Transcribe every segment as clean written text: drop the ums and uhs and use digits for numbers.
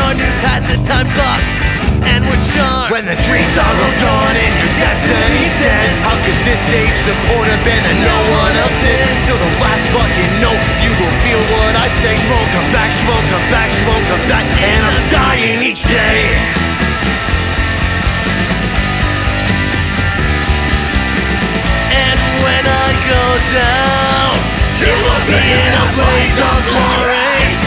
born, you passed the time clock and we're charmed. When the dreams are all gone and your destiny's dead, how could this stage support a band that no one else did? Till the last fucking note, you will feel what I say. She won't come back, she won't come back, she won't come back, and I'm dying each day. And when I go down, you will be in a blaze of glory.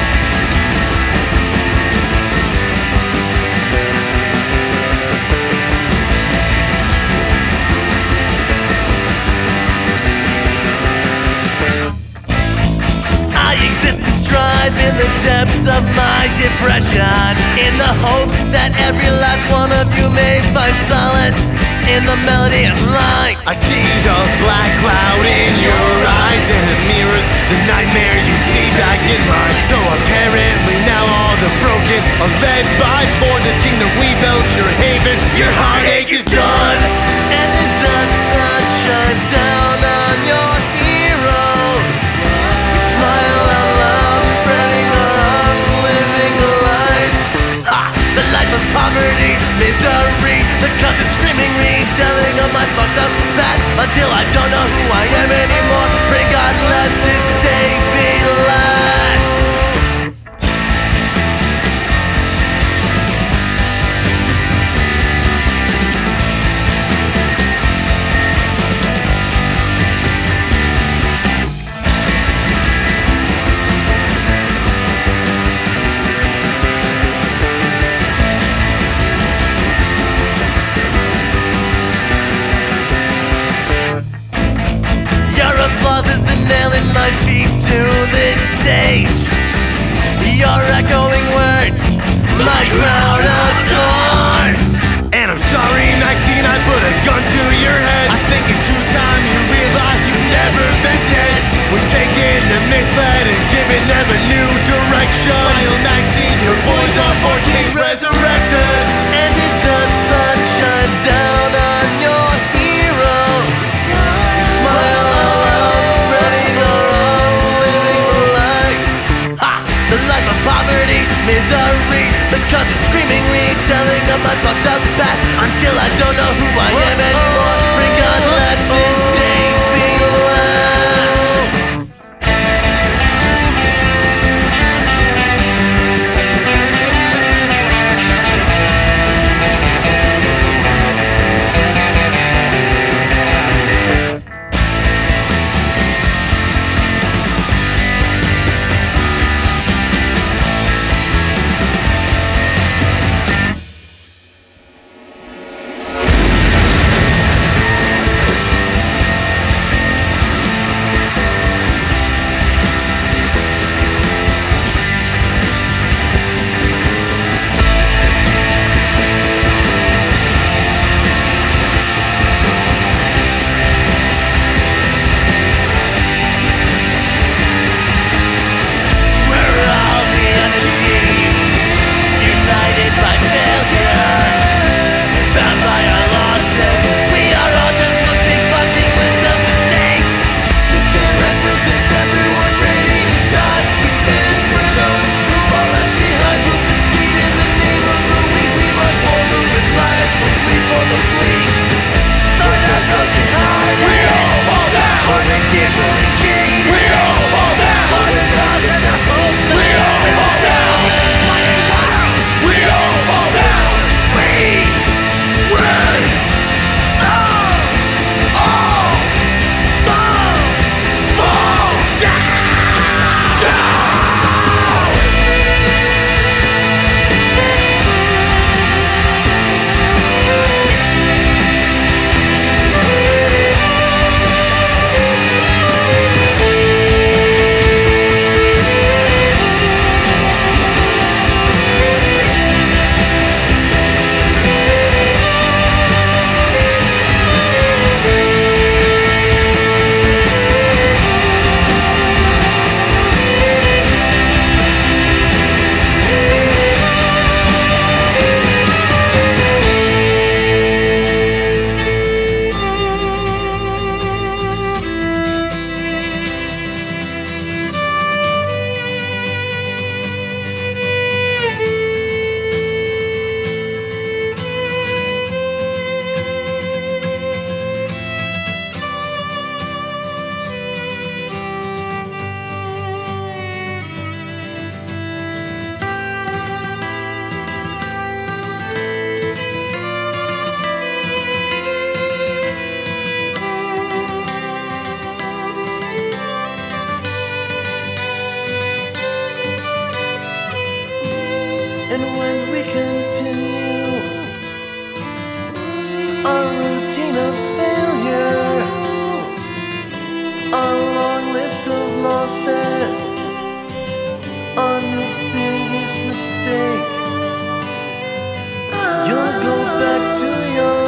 I exist and strive in the depths of my depression, in the hopes that every last one of you may find solace in the melody of light. I see the black cloud in your eyes, and it mirrors the nightmare you see back in mine. So apparently now all the broken are led by for this kingdom we built, your haven. Your heartache is gone, and as the sun shines down on your heroes, we smile out loud, spreading our arms, living a life. Ha! The life of poverty, misery, the constant screaming, retelling of my fucked up past, until I don't know who I am anymore. Pray God let this day be last. Your applause is the nail in my feet to this stage. Your echoing words, my crown of thorns. and I'm sorry Maxine, I put a gun to your head. I think in due time you realize you've never been dead. We're taking the misled and giving them a new direction. Smile Maxine, your boys are for kings resurrected. And as the sun shines down on your heroes, smile aloud, spreading our arms, living a life. Ha! The life of poverty, misery, the constant screaming, retelling of my fucked up past, until I don't know who I am anymore. Bring God, let this day be last. And when we continue our routine of failure, our long list of losses, on the biggest mistake, you'll go back to your